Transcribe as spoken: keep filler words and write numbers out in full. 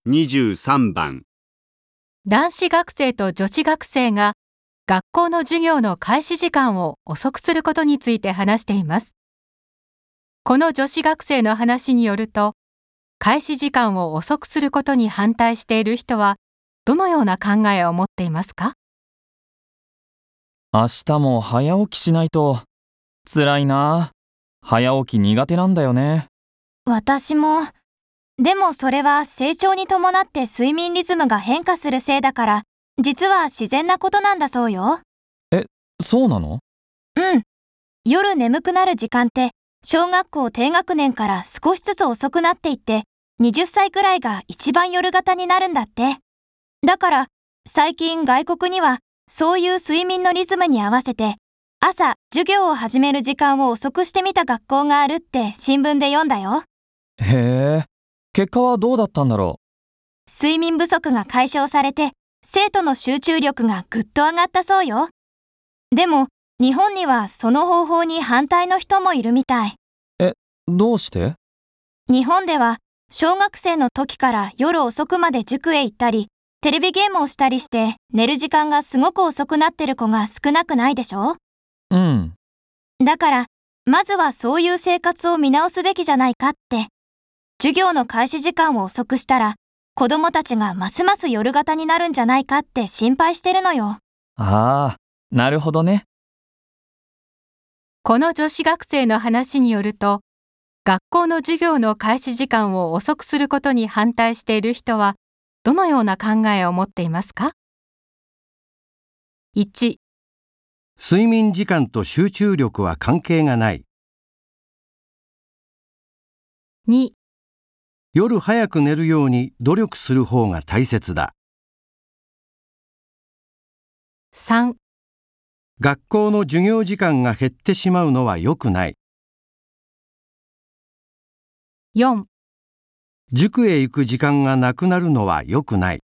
にじゅうさんばん。 男子学生と女子学生が学校の授業の開始時間を遅くすることについて話しています。この女子学生の話によると、開始時間を遅くすることに反対している人はどのような考えを持っていますか？ 明日も早起きしないと。辛いな。早起き苦手なんだよね。 私も。でもそれは成長に伴って睡眠リズムが変化するせいだから、実は自然なことなんだそうよ。 え、そうなの？ うん。夜眠くなる時間って小学校低学年から少しずつ遅くなっていって、はたちくらいが一番夜型になるんだって。だから最近外国にはそういう睡眠のリズムに合わせて朝授業を始める時間を遅くしてみた学校があるって新聞で読んだよ。 へえ、結果はどうだったんだろう。睡眠不足が解消されて生徒の集中力がぐっと上がったそうよ。でも日本にはその方法に反対の人もいるみたい。 え、どうして？ 日本では小学生の時から夜遅くまで塾へ行ったり、テレビゲームをしたりして寝る時間がすごく遅くなってる子が少なくないでしょ？ うん。 だから、まずはそういう生活を見直すべきじゃないかって。授業の開始時間を遅くしたら、子供たちがますます夜型になるんじゃないかって心配してるのよ。 ああ、なるほどね。 この女子学生の話によると、学校の授業の開始時間を遅くすることに反対している人はどのような考えを持っていますか？いち、 睡眠時間と集中力は関係がない。 に、 夜早く寝るように努力する方が大切だ。 さん、 学校の授業時間が減ってしまうのは良くない。 よん、 塾へ行く時間がなくなるのは良くない。